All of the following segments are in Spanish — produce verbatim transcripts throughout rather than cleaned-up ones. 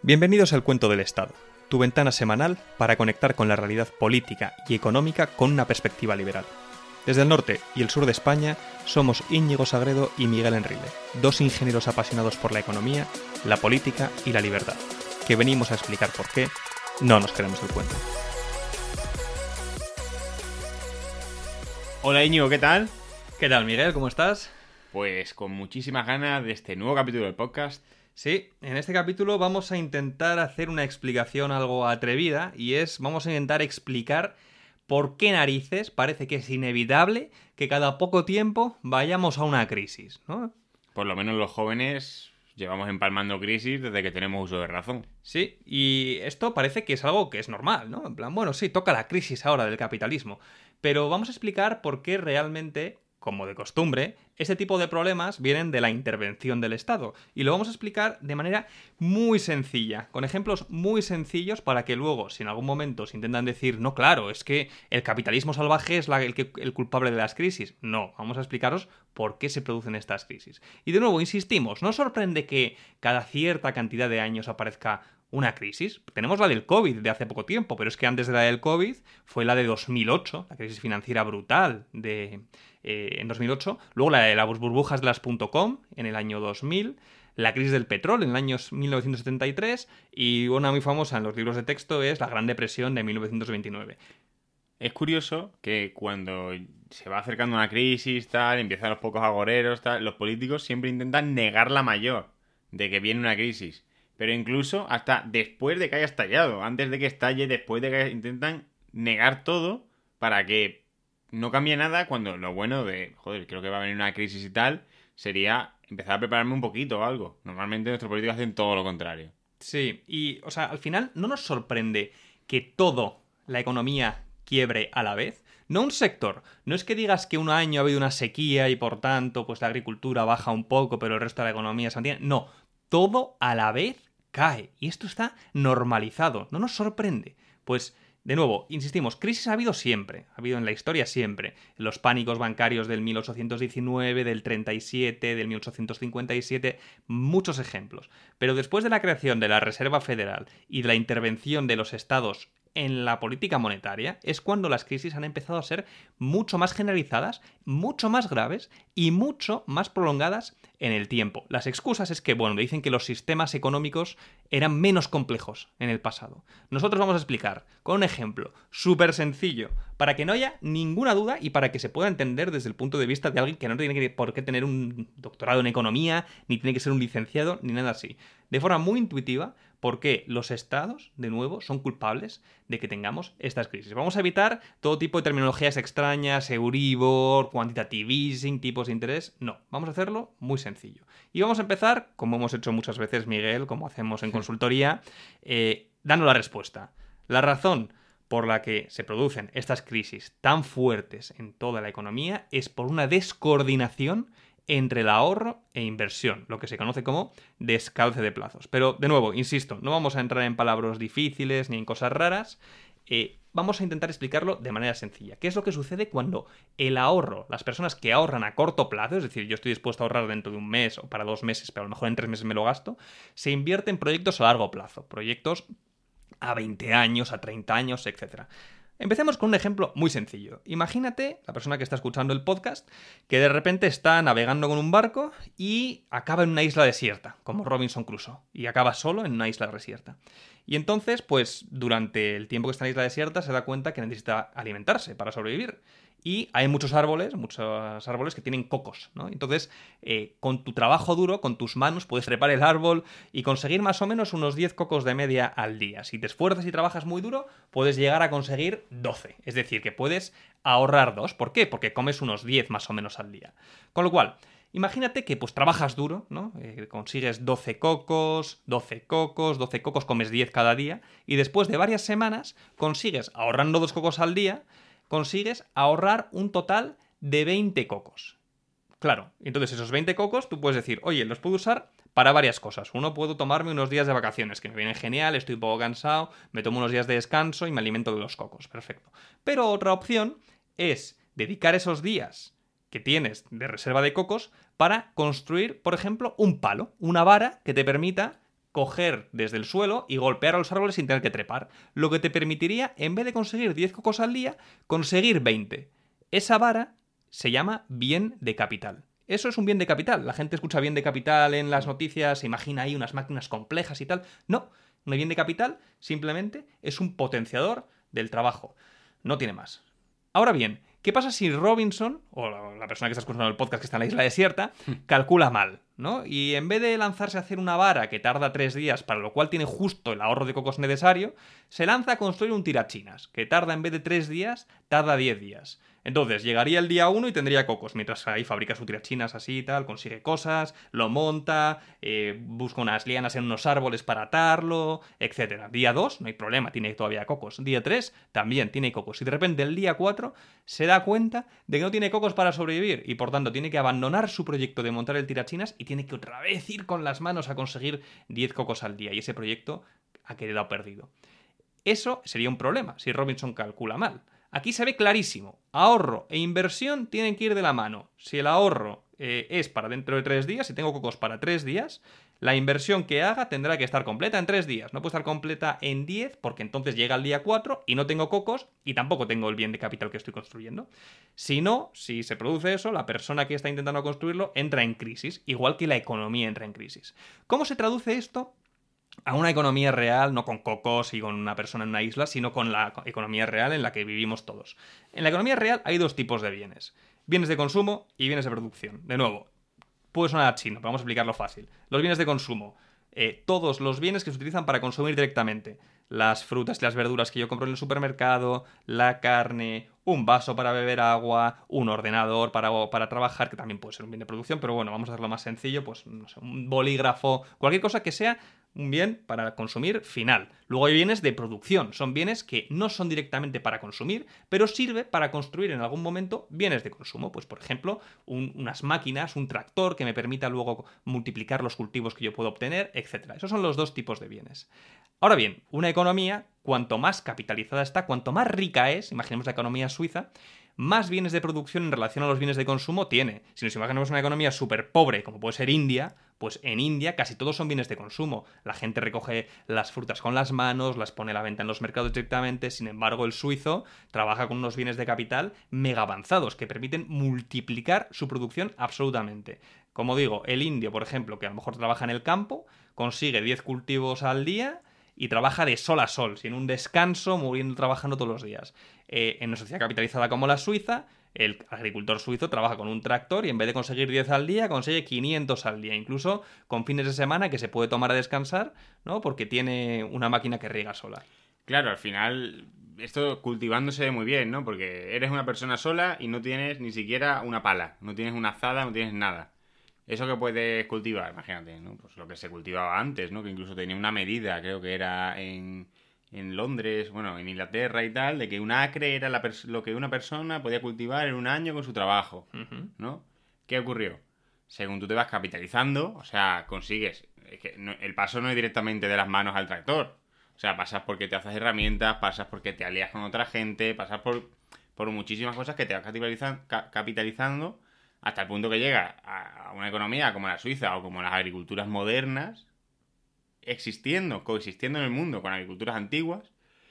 Bienvenidos al Cuento del Estado, tu ventana semanal para conectar con la realidad política y económica con una perspectiva liberal. Desde el norte y el sur de España somos Íñigo Sagredo y Miguel Enrile, dos ingenieros apasionados por la economía, la política y la libertad, que venimos a explicar por qué no nos creemos el cuento. Hola Íñigo, ¿qué tal? ¿Qué tal, Miguel? ¿Cómo estás? Pues con muchísimas ganas de este nuevo capítulo del podcast. Sí, en este capítulo vamos a intentar hacer una explicación algo atrevida y es, vamos a intentar explicar por qué narices parece que es inevitable que cada poco tiempo vayamos a una crisis, ¿no? Por lo menos los jóvenes llevamos empalmando crisis desde que tenemos uso de razón. Sí, y esto parece que es algo que es normal, ¿no? En plan, bueno, sí, toca la crisis ahora del capitalismo, pero vamos a explicar por qué realmente, como de costumbre, este tipo de problemas vienen de la intervención del Estado. Y lo vamos a explicar de manera muy sencilla, con ejemplos muy sencillos para que luego, si en algún momento se intentan decir, no, claro, es que el capitalismo salvaje es la, el, que, el culpable de las crisis. No, vamos a explicaros por qué se producen estas crisis. Y de nuevo, insistimos, no sorprende que cada cierta cantidad de años aparezca una crisis. Tenemos la del COVID de hace poco tiempo, pero es que antes de la del COVID fue la de dos mil ocho, la crisis financiera brutal de, eh, en dos mil ocho. Luego la de las burbujas de las .com en el año dos mil. La crisis del petróleo en el año mil novecientos setenta y tres. Y una muy famosa en los libros de texto es la Gran Depresión de mil novecientos veintinueve. Es curioso que cuando se va acercando una crisis, tal, empiezan los pocos agoreros, tal, los políticos siempre intentan negar la mayor de que viene una crisis. Pero incluso hasta después de que haya estallado, antes de que estalle, después de que intentan negar todo para que no cambie nada, cuando lo bueno de, joder, creo que va a venir una crisis y tal, sería empezar a prepararme un poquito o algo. Normalmente nuestros políticos hacen todo lo contrario. Sí, y, o sea, al final no nos sorprende que todo la economía quiebre a la vez. No un sector. No es que digas que un año ha habido una sequía y por tanto pues la agricultura baja un poco, pero el resto de la economía se mantiene. No, todo a la vez cae. Y esto está normalizado. No nos sorprende. Pues, de nuevo, insistimos, crisis ha habido siempre. Ha habido en la historia siempre. Los pánicos bancarios del mil ochocientos diecinueve, del treinta y siete, del mil ochocientos cincuenta y siete, muchos ejemplos. Pero después de la creación de la Reserva Federal y de la intervención de los estados en la política monetaria, es cuando las crisis han empezado a ser mucho más generalizadas, mucho más graves y mucho más prolongadas en el tiempo. Las excusas es que, bueno, dicen que los sistemas económicos eran menos complejos en el pasado. Nosotros vamos a explicar con un ejemplo súper sencillo, para que no haya ninguna duda y para que se pueda entender desde el punto de vista de alguien que no tiene por qué tener un doctorado en economía, ni tiene que ser un licenciado, ni nada así. De forma muy intuitiva, por qué los estados, de nuevo, son culpables de que tengamos estas crisis. Vamos a evitar todo tipo de terminologías extrañas, Euribor, quantitative easing, tipos de interés. No, vamos a hacerlo muy sencillo. Y vamos a empezar, como hemos hecho muchas veces, Miguel, como hacemos en consultoría, eh, dando la respuesta. La razón por la que se producen estas crisis tan fuertes en toda la economía es por una descoordinación entre el ahorro e inversión, lo que se conoce como descalce de plazos. Pero, de nuevo, insisto, no vamos a entrar en palabras difíciles ni en cosas raras. Eh, vamos a intentar explicarlo de manera sencilla. ¿Qué es lo que sucede cuando el ahorro, las personas que ahorran a corto plazo, es decir, yo estoy dispuesto a ahorrar dentro de un mes o para dos meses, pero a lo mejor en tres meses me lo gasto, se invierte en proyectos a largo plazo, proyectos a veinte años, a treinta años, etcétera? Empecemos con un ejemplo muy sencillo. Imagínate, la persona que está escuchando el podcast, que de repente está navegando con un barco y acaba en una isla desierta, como Robinson Crusoe, y acaba solo en una isla desierta. Y entonces, pues, durante el tiempo que está en la isla desierta, se da cuenta que necesita alimentarse para sobrevivir. Y hay muchos árboles, muchos árboles que tienen cocos, ¿no? Entonces, eh, con tu trabajo duro, con tus manos, puedes trepar el árbol y conseguir más o menos unos diez cocos de media al día. Si te esfuerzas y trabajas muy duro, puedes llegar a conseguir doce. Es decir, que puedes ahorrar dos. ¿Por qué? Porque comes unos diez más o menos al día. Con lo cual, imagínate que pues trabajas duro, ¿no? Eh, consigues doce cocos, doce cocos, doce cocos, comes diez cada día, y después de varias semanas consigues, ahorrando dos cocos al día, consigues ahorrar un total de veinte cocos. Claro, entonces esos veinte cocos tú puedes decir, oye, los puedo usar para varias cosas. Uno, puedo tomarme unos días de vacaciones, que me vienen genial, estoy un poco cansado, me tomo unos días de descanso y me alimento de los cocos. Perfecto. Pero otra opción es dedicar esos días que tienes de reserva de cocos para construir, por ejemplo, un palo, una vara que te permita coger desde el suelo y golpear a los árboles sin tener que trepar. Lo que te permitiría, en vez de conseguir diez cocos al día, conseguir veinte. Esa vara se llama bien de capital. Eso es un bien de capital. La gente escucha bien de capital en las noticias, se imagina ahí unas máquinas complejas y tal. No, un bien de capital simplemente es un potenciador del trabajo. No tiene más. Ahora bien, ¿qué pasa si Robinson, o la persona que está escuchando el podcast que está en la isla desierta, calcula mal, ¿no? Y en vez de lanzarse a hacer una vara que tarda tres días, para lo cual tiene justo el ahorro de cocos necesario, se lanza a construir un tirachinas, que tarda en vez de tres días, tarda diez días. Entonces, llegaría el día uno y tendría cocos, mientras ahí fabrica su tirachinas así y tal, consigue cosas, lo monta, eh, busca unas lianas en unos árboles para atarlo, etcétera. Día dos, no hay problema, tiene todavía cocos. Día tres, también tiene cocos. Y de repente el día cuatro se da cuenta de que no tiene cocos para sobrevivir y por tanto tiene que abandonar su proyecto de montar el tirachinas y tiene que otra vez ir con las manos a conseguir diez cocos al día. Y ese proyecto ha quedado perdido. Eso sería un problema si Robinson calcula mal. Aquí se ve clarísimo. Ahorro e inversión tienen que ir de la mano. Si el ahorro eh, es para dentro de tres días, si tengo cocos para tres días, la inversión que haga tendrá que estar completa en tres días. No puede estar completa en diez porque entonces llega el día cuatro y no tengo cocos y tampoco tengo el bien de capital que estoy construyendo. Si no, si se produce eso, la persona que está intentando construirlo entra en crisis, igual que la economía entra en crisis. ¿Cómo se traduce esto a una economía real, no con cocos y con una persona en una isla, sino con la economía real en la que vivimos todos? En la economía real hay dos tipos de bienes. Bienes de consumo y bienes de producción. De nuevo, puede sonar chino, pero vamos a explicarlo fácil. Los bienes de consumo. Eh, todos los bienes que se utilizan para consumir directamente. Las frutas y las verduras que yo compro en el supermercado, la carne, un vaso para beber agua, un ordenador para, para trabajar, que también puede ser un bien de producción, pero bueno, vamos a hacerlo más sencillo, pues no sé, un bolígrafo, cualquier cosa que sea un bien para consumir final. Luego hay bienes de producción, son bienes que no son directamente para consumir, pero sirve para construir en algún momento bienes de consumo. Pues por ejemplo, un, unas máquinas, un tractor que me permita luego multiplicar los cultivos que yo puedo obtener, etcétera. Esos son los dos tipos de bienes. Ahora bien, una economía, cuanto más capitalizada está, cuanto más rica es, imaginemos la economía suiza, más bienes de producción en relación a los bienes de consumo tiene. Si nos imaginamos una economía súper pobre, como puede ser India, pues en India casi todos son bienes de consumo. La gente recoge las frutas con las manos, las pone a la venta en los mercados directamente. Sin embargo, el suizo trabaja con unos bienes de capital mega avanzados que permiten multiplicar su producción absolutamente. Como digo, el indio, por ejemplo, que a lo mejor trabaja en el campo, consigue diez cultivos al día y trabaja de sol a sol, sin un descanso, muriendo trabajando todos los días. Eh, en una sociedad capitalizada como la Suiza, el agricultor suizo trabaja con un tractor y en vez de conseguir diez al día, consigue quinientos al día, incluso con fines de semana que se puede tomar a descansar, ¿no? Porque tiene una máquina que riega sola. Claro, al final, esto cultivándose muy bien, ¿no? Porque eres una persona sola y no tienes ni siquiera una pala, no tienes una azada, no tienes nada. Eso que puedes cultivar, imagínate, ¿no? Pues lo que se cultivaba antes, ¿no? Que incluso tenía una medida, creo que era en, en Londres, bueno, en Inglaterra y tal, de que un acre era la lo que una persona podía cultivar en un año con su trabajo, ¿no? ¿Qué ocurrió? Según tú te vas capitalizando, o sea, consigues... Es que no, el paso no es directamente de las manos al tractor. O sea, pasas porque te haces herramientas, pasas porque te alías con otra gente, pasas por, por muchísimas cosas que te vas capitalizan, ca, capitalizando hasta el punto que llega a una economía como la Suiza o como las agriculturas modernas, existiendo, coexistiendo en el mundo con agriculturas antiguas,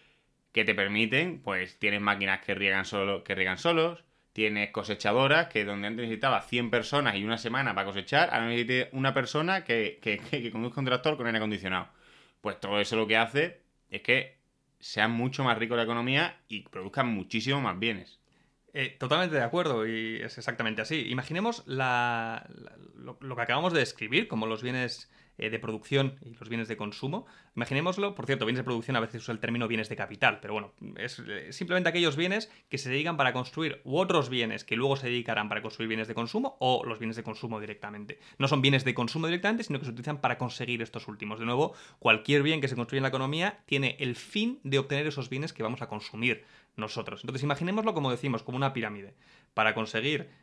que te permiten, pues tienes máquinas que riegan, solo, que riegan solos, tienes cosechadoras que donde antes necesitabas cien personas y una semana para cosechar, ahora necesitas una persona que, que, que, que conduzca un tractor con aire acondicionado. Pues todo eso lo que hace es que sea mucho más rico la economía y produzcan muchísimo más bienes. Eh, totalmente de acuerdo y es exactamente así. Imaginemos la, la, lo, lo que acabamos de describir, como los bienes eh, de producción y los bienes de consumo. Imaginémoslo, por cierto, bienes de producción a veces usa el término bienes de capital, pero bueno, es eh, simplemente aquellos bienes que se dedican para construir u otros bienes que luego se dedicarán para construir bienes de consumo o los bienes de consumo directamente. No son bienes de consumo directamente, sino que se utilizan para conseguir estos últimos. De nuevo, cualquier bien que se construye en la economía tiene el fin de obtener esos bienes que vamos a consumir nosotros. Entonces imaginémoslo como decimos, como una pirámide. Para conseguir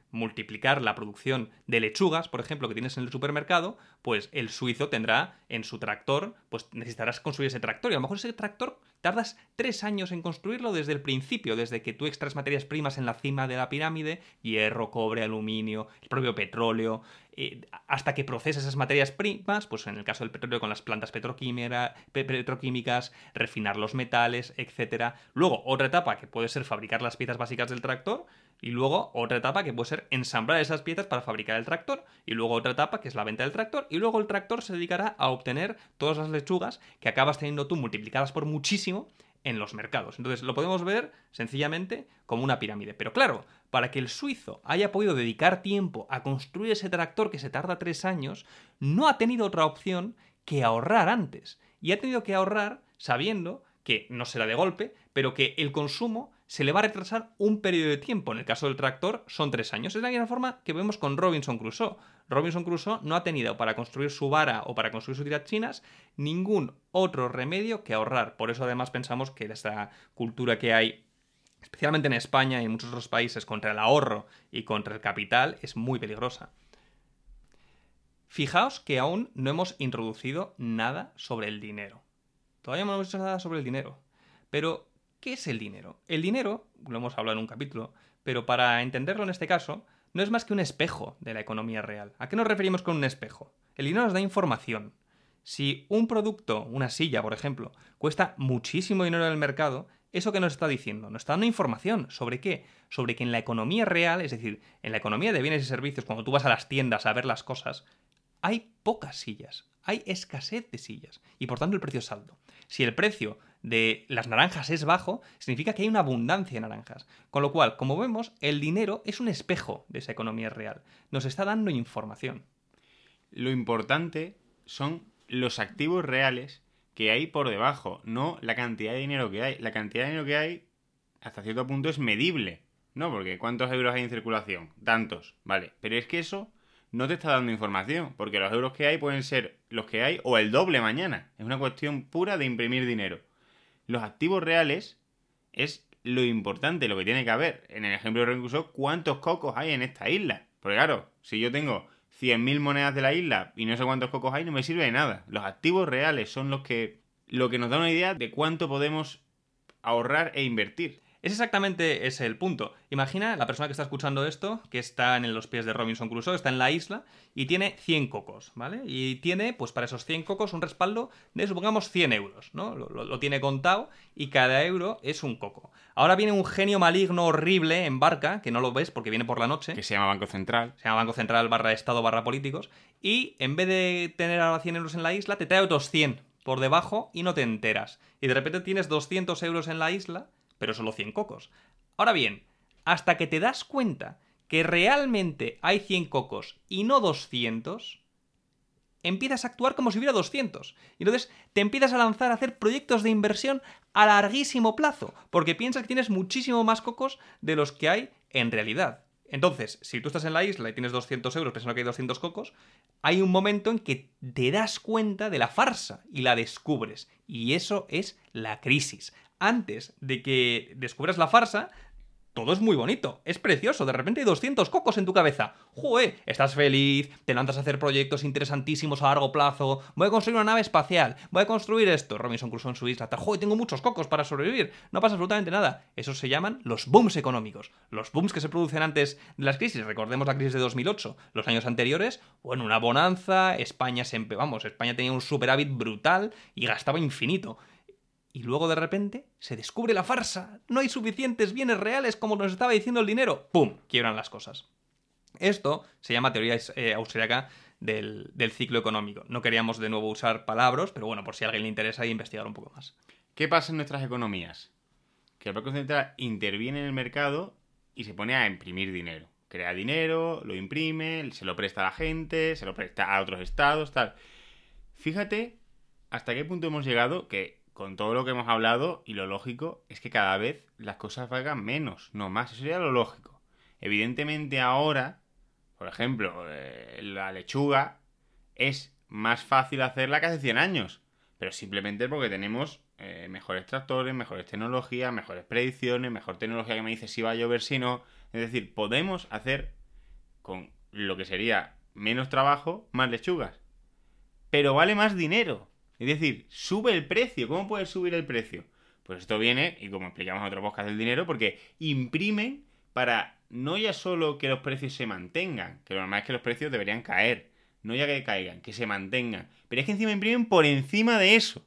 multiplicar la producción de lechugas, por ejemplo, que tienes en el supermercado, pues el suizo tendrá en su tractor, pues necesitarás construir ese tractor. Y a lo mejor ese tractor tardas tres años en construirlo desde el principio, desde que tú extraes materias primas en la cima de la pirámide, hierro, cobre, aluminio, el propio petróleo, eh, hasta que procesas esas materias primas, pues en el caso del petróleo con las plantas petroquímica, petroquímicas, refinar los metales, etcétera. Luego, otra etapa que puede ser fabricar las piezas básicas del tractor, y luego otra etapa que puede ser ensamblar esas piezas para fabricar el tractor, y luego otra etapa que es la venta del tractor, y luego el tractor se dedicará a obtener todas las lechugas que acabas teniendo tú multiplicadas por muchísimo en los mercados. Entonces lo podemos ver sencillamente como una pirámide. Pero claro, para que el suizo haya podido dedicar tiempo a construir ese tractor que se tarda tres años, no ha tenido otra opción que ahorrar antes. Y ha tenido que ahorrar sabiendo que no será de golpe, pero que el consumo se le va a retrasar un periodo de tiempo. En el caso del tractor son tres años. Es de la misma forma que vemos con Robinson Crusoe. Robinson Crusoe no ha tenido para construir su vara o para construir sus tirachinas ningún otro remedio que ahorrar. Por eso además pensamos que esta cultura que hay, especialmente en España y en muchos otros países, contra el ahorro y contra el capital es muy peligrosa. Fijaos que aún no hemos introducido nada sobre el dinero. Todavía no hemos hecho nada sobre el dinero. Pero, ¿qué es el dinero? El dinero, lo hemos hablado en un capítulo, pero para entenderlo en este caso, no es más que un espejo de la economía real. ¿A qué nos referimos con un espejo? El dinero nos da información. Si un producto, una silla, por ejemplo, cuesta muchísimo dinero en el mercado, ¿eso qué nos está diciendo? Nos está dando información. ¿Sobre qué? Sobre que en la economía real, es decir, en la economía de bienes y servicios, cuando tú vas a las tiendas a ver las cosas, hay pocas sillas, hay escasez de sillas y por tanto el precio es alto. Si el precio de las naranjas es bajo, significa que hay una abundancia de naranjas. Con lo cual, como vemos, el dinero es un espejo de esa economía real. Nos está dando información. Lo importante son los activos reales que hay por debajo, no la cantidad de dinero que hay. La cantidad de dinero que hay, hasta cierto punto, es medible, ¿no? Porque ¿cuántos euros hay en circulación? Tantos, vale. Pero es que eso no te está dando información, porque los euros que hay pueden ser los que hay o el doble mañana. Es una cuestión pura de imprimir dinero. Los activos reales es lo importante, lo que tiene que haber. En el ejemplo de Robinson Crusoe, ¿cuántos cocos hay en esta isla? Porque claro, si yo tengo cien mil monedas de la isla y no sé cuántos cocos hay, no me sirve de nada. Los activos reales son los que, lo que nos da una idea de cuánto podemos ahorrar e invertir. Es exactamente ese el punto. Imagina la persona que está escuchando esto, que está en los pies de Robinson Crusoe, está en la isla y tiene cien cocos, ¿vale? Y tiene, pues para esos cien cocos, un respaldo de, supongamos, cien euros, ¿no? Lo, lo, lo tiene contado y cada euro es un coco. Ahora viene un genio maligno horrible en barca, que no lo ves porque viene por la noche. Que se llama Banco Central. Se llama Banco Central barra Estado barra políticos. Y en vez de tener ahora cien euros en la isla, te trae otros cien por debajo y no te enteras. Y de repente tienes doscientos euros en la isla, pero solo cien cocos. Ahora bien, hasta que te das cuenta que realmente hay cien cocos y no doscientos, empiezas a actuar como si hubiera doscientos. Y entonces te empiezas a lanzar a hacer proyectos de inversión a larguísimo plazo, porque piensas que tienes muchísimo más cocos de los que hay en realidad. Entonces, si tú estás en la isla y tienes doscientos euros pensando que hay doscientos cocos, hay un momento en que te das cuenta de la farsa y la descubres. Y eso es la crisis. Antes de que descubras la farsa, todo es muy bonito, es precioso, de repente hay doscientos cocos en tu cabeza. ¡Joder! Estás feliz, te lanzas a hacer proyectos interesantísimos a largo plazo, voy a construir una nave espacial, voy a construir esto, Robinson Crusoe en su isla, ¡joder! Tengo muchos cocos para sobrevivir, no pasa absolutamente nada. Esos se llaman los booms económicos, los booms que se producen antes de las crisis. Recordemos la crisis de dos mil ocho, los años anteriores, bueno, una bonanza, España siempre, vamos, España tenía un superávit brutal y gastaba infinito. Y luego de repente se descubre la farsa. No hay suficientes bienes reales como nos estaba diciendo el dinero. ¡Pum! Quiebran las cosas. Esto se llama teoría eh, austriaca del, del ciclo económico. No queríamos de nuevo usar palabras, pero bueno, por si a alguien le interesa investigar un poco más. ¿Qué pasa en nuestras economías? Que el Banco Central interviene en el mercado y se pone a imprimir dinero. Crea dinero, lo imprime, se lo presta a la gente, se lo presta a otros estados, tal. Fíjate hasta qué punto hemos llegado que con todo lo que hemos hablado, y lo lógico es que cada vez las cosas valgan menos, no más. Eso sería lo lógico. Evidentemente ahora, por ejemplo, eh, la lechuga es más fácil hacerla que hace cien años. Pero simplemente porque tenemos eh, mejores tractores, mejores tecnologías, mejores predicciones, mejor tecnología que me dice si va a llover, si no. Es decir, podemos hacer con lo que sería menos trabajo, más lechugas. Pero vale más dinero. Es decir, sube el precio. ¿Cómo puede subir el precio? Pues esto viene, y como explicamos en otro podcast del dinero, porque imprimen para no ya solo que los precios se mantengan, que lo normal es que los precios deberían caer, no ya que caigan, que se mantengan. Pero es que encima imprimen por encima de eso.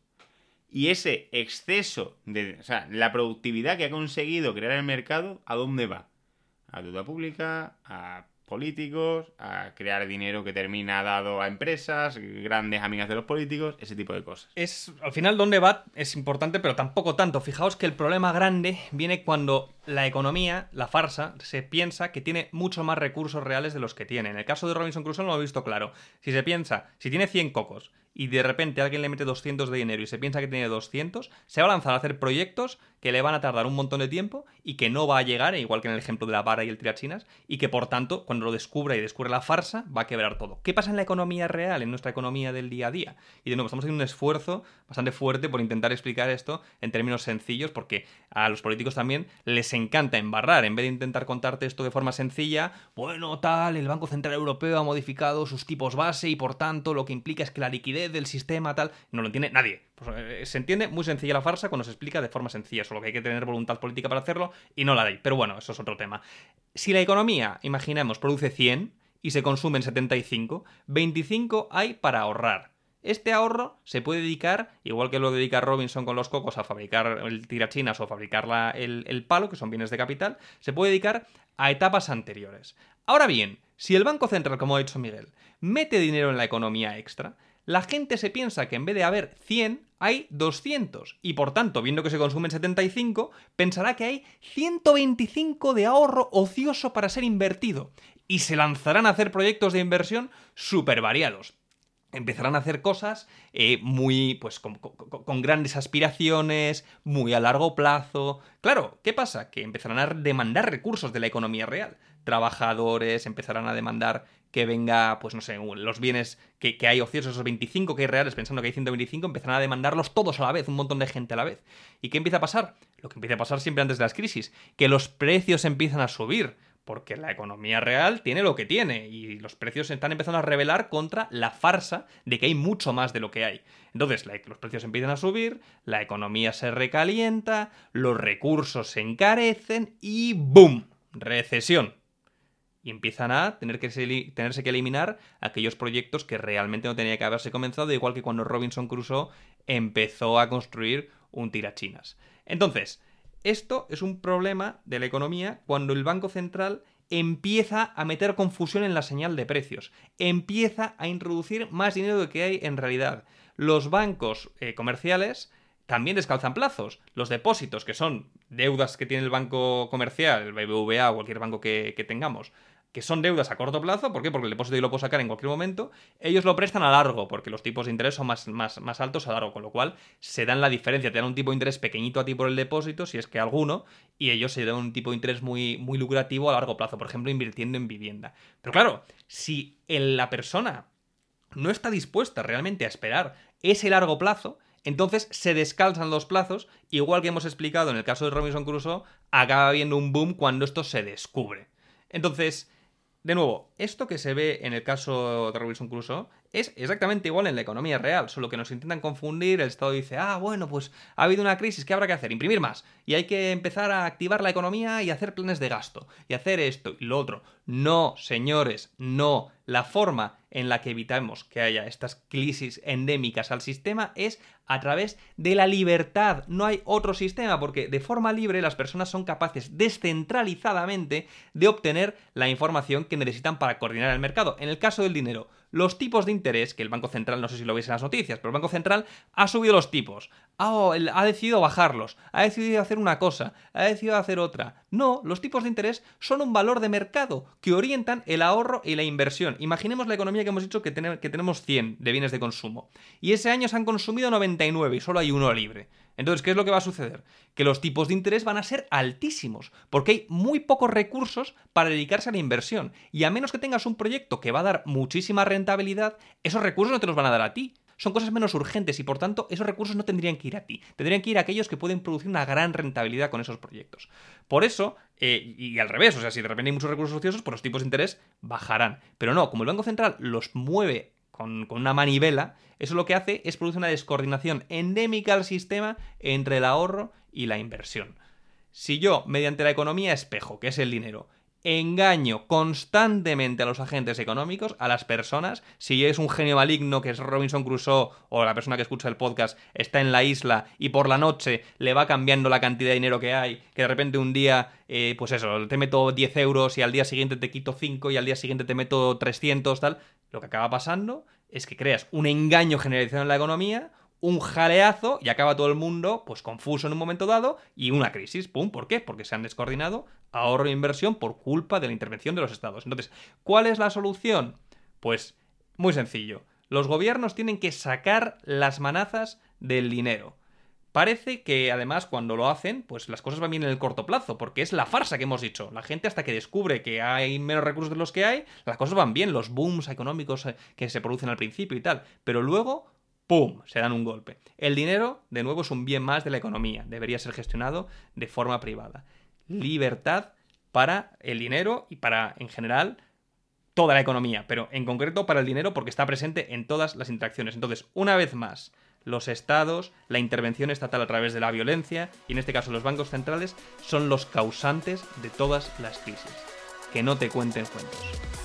Y ese exceso de... O sea, la productividad que ha conseguido crear el mercado, ¿a dónde va? A deuda pública, a políticos, a crear dinero que termina dado a empresas, grandes amigas de los políticos, ese tipo de cosas. Es, al final, dónde va es importante, pero tampoco tanto. Fijaos que el problema grande viene cuando la economía, la farsa, se piensa que tiene mucho más recursos reales de los que tiene. En el caso de Robinson Crusoe lo hemos visto claro. Si se piensa, si tiene cien cocos y de repente alguien le mete doscientos de dinero y se piensa que tiene doscientos, se va a lanzar a hacer proyectos que le van a tardar un montón de tiempo y que no va a llegar, igual que en el ejemplo de la vara y el tirachinas, y que por tanto, cuando lo descubra y descubre la farsa, va a quebrar todo. ¿Qué pasa en la economía real, en nuestra economía del día a día? Y de nuevo, estamos haciendo un esfuerzo bastante fuerte por intentar explicar esto en términos sencillos, porque a los políticos también les encanta embarrar. En vez de intentar contarte esto de forma sencilla, bueno, tal, el Banco Central Europeo ha modificado sus tipos base y por tanto lo que implica es que la liquidez del sistema tal, no lo entiende nadie. Pues, eh, se entiende muy sencilla la farsa cuando se explica de forma sencilla, solo que hay que tener voluntad política para hacerlo y no la hay. Pero bueno, eso es otro tema. Si la economía, imaginemos, produce cien y se consumen setenta y cinco, veinticinco hay para ahorrar. Este ahorro se puede dedicar, igual que lo dedica Robinson con los cocos, a fabricar el tirachinas o fabricar la, el, el palo, que son bienes de capital, se puede dedicar a etapas anteriores. Ahora bien, si el Banco Central, como ha dicho Miguel, mete dinero en la economía extra, la gente se piensa que en vez de haber cien, hay doscientos. Y por tanto, viendo que se consumen setenta y cinco, pensará que hay ciento veinticinco de ahorro ocioso para ser invertido. Y se lanzarán a hacer proyectos de inversión súper variados. Empezarán a hacer cosas eh, muy, pues, con, con, con grandes aspiraciones, muy a largo plazo. Claro, ¿qué pasa? Que empezarán a demandar recursos de la economía real. Trabajadores, empezarán a demandar que venga, pues no sé, los bienes que, que hay ociosos, esos veinticinco que hay reales, pensando que hay ciento veinticinco, empezarán a demandarlos todos a la vez, un montón de gente a la vez. ¿Y qué empieza a pasar? Lo que empieza a pasar siempre antes de las crisis, que los precios empiezan a subir. Porque la economía real tiene lo que tiene y los precios se están empezando a rebelar contra la farsa de que hay mucho más de lo que hay. Entonces, la, los precios empiezan a subir, la economía se recalienta, los recursos se encarecen y ¡boom! Recesión. Y empiezan a tener que se, tenerse que eliminar aquellos proyectos que realmente no tenía que haberse comenzado, igual que cuando Robinson Crusoe empezó a construir un tirachinas. Entonces, esto es un problema de la economía cuando el Banco Central empieza a meter confusión en la señal de precios, empieza a introducir más dinero de que hay en realidad. Los bancos eh, comerciales también descalzan plazos. Los depósitos, que son deudas que tiene el banco comercial, el B B V A o cualquier banco que, que tengamos, que son deudas a corto plazo, ¿por qué? Porque el depósito yo lo puedo sacar en cualquier momento, ellos lo prestan a largo, porque los tipos de interés son más, más, más altos a largo, con lo cual se dan la diferencia, te dan un tipo de interés pequeñito a ti por el depósito, si es que alguno, y ellos se dan un tipo de interés muy, muy lucrativo a largo plazo, por ejemplo, invirtiendo en vivienda. Pero claro, si el, la persona no está dispuesta realmente a esperar ese largo plazo, entonces se descalzan los plazos, igual que hemos explicado en el caso de Robinson Crusoe, acaba habiendo un boom cuando esto se descubre. Entonces, de nuevo, esto que se ve en el caso de Robinson Crusoe es exactamente igual en la economía real, solo que nos intentan confundir, el Estado dice, ah, bueno, pues ha habido una crisis, ¿qué habrá que hacer? Imprimir más, y hay que empezar a activar la economía y hacer planes de gasto, y hacer esto y lo otro. No, señores, no. La forma en la que evitamos que haya estas crisis endémicas al sistema es a través de la libertad. No hay otro sistema, porque de forma libre las personas son capaces descentralizadamente de obtener la información que necesitan para coordinar el mercado. En el caso del dinero, los tipos de interés, que el Banco Central, no sé si lo veis en las noticias, pero el Banco Central ha subido los tipos, ha, ha decidido bajarlos, ha decidido hacer una cosa, ha decidido hacer otra. No, los tipos de interés son un valor de mercado que orientan el ahorro y la inversión. Imaginemos la economía que hemos dicho que, ten- que tenemos cien de bienes de consumo, y ese año se han consumido noventa y nueve y solo hay uno libre. Entonces, ¿qué es lo que va a suceder? Que los tipos de interés van a ser altísimos, porque hay muy pocos recursos para dedicarse a la inversión, y a menos que tengas un proyecto que va a dar muchísima rentabilidad, esos recursos no te los van a dar a ti. son cosas menos urgentes y por tanto esos recursos no tendrían que ir a ti, tendrían que ir a aquellos que pueden producir una gran rentabilidad con esos proyectos. Por eso, eh, y al revés, o sea, si de repente hay muchos recursos ociosos, pues los tipos de interés bajarán. Pero no, como el Banco Central los mueve con, con una manivela, eso lo que hace es producir una descoordinación endémica al sistema entre el ahorro y la inversión. Si yo, mediante la economía espejo, que es el dinero, engaño constantemente a los agentes económicos, a las personas, si es un genio maligno que es Robinson Crusoe o la persona que escucha el podcast está en la isla y por la noche le va cambiando la cantidad de dinero que hay, que de repente un día, eh, pues eso, te meto diez euros y al día siguiente te quito cinco y al día siguiente te meto trescientos, tal, lo que acaba pasando es que creas un engaño generalizado en la economía, un jaleazo y acaba todo el mundo pues confuso en un momento dado y una crisis. ¡Pum! ¿Por qué? Porque se han descoordinado ahorro e inversión por culpa de la intervención de los estados. Entonces, ¿cuál es la solución? Pues muy sencillo. Los gobiernos tienen que sacar las manazas del dinero. Parece que además cuando lo hacen, pues las cosas van bien en el corto plazo, porque es la farsa que hemos dicho. La gente hasta que descubre que hay menos recursos de los que hay, las cosas van bien, los booms económicos que se producen al principio y tal. Pero luego ¡pum! Se dan un golpe. El dinero, de nuevo, es un bien más de la economía. Debería ser gestionado de forma privada. Libertad para el dinero y para, en general, toda la economía. Pero en concreto para el dinero porque está presente en todas las interacciones. Entonces, una vez más, los estados, la intervención estatal a través de la violencia, y en este caso los bancos centrales, son los causantes de todas las crisis. Que no te cuenten cuentos.